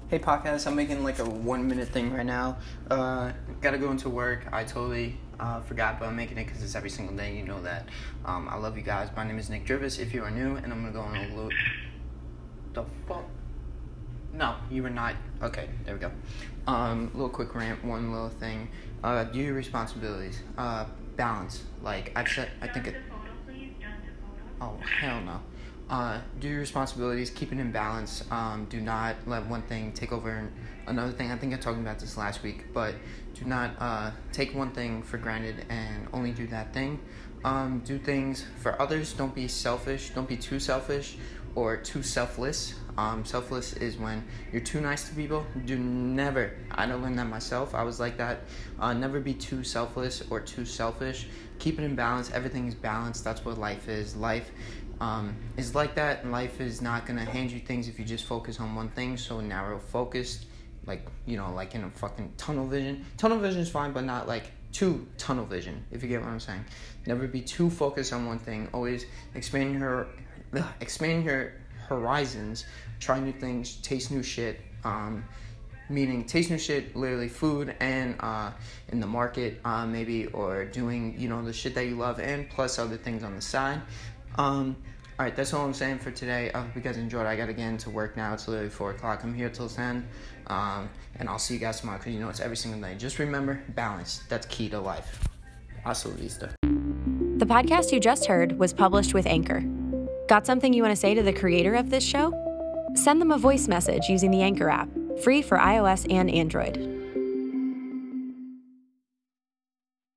Hey podcast, I'm making like a 1 minute thing right now. Gotta go into work. I totally forgot, but I'm making it because it's every single day. You know that. I love you guys. My name is Nick Drivis. If you are new, and I'm gonna go on a little. The fuck? No, you were not. Okay, there we go. Little quick rant. One little thing. Do your responsibilities. Balance. Like I've said, I think it. Oh hell no. Do your responsibilities, keep it in balance. Do not let one thing take over another thing. I think I talked about this last week, but do not take one thing for granted and only do that thing. Do things for others. Don't be selfish. Don't be too selfish or too selfless. Selfless is when you're too nice to people. I don't learn that myself. I was like that. Never be too selfless or too selfish. Keep it in balance. Everything is balanced. That's what life is. Life is like that, and life is not gonna hand you things if you just focus on one thing. So narrow focused, like in a fucking tunnel vision. Tunnel vision is fine, but not like too tunnel vision, if you get what I'm saying. Never be too focused on one thing. Always expand your horizons. Try new things, taste new shit. Meaning taste new shit, literally food and in the market, maybe, or doing the shit that you love, and plus other things on the side. Alright, that's all I'm saying for today. I hope you guys enjoyed. I gotta get into work now. It's literally 4 o'clock. I'm here till 10. And I'll see you guys tomorrow because it's every single day. Just remember, balance. That's key to life. Hasta la vista. The podcast you just heard was published with Anchor. Got something you want to say to the creator of this show? Send them a voice message using the Anchor app, free for iOS and Android.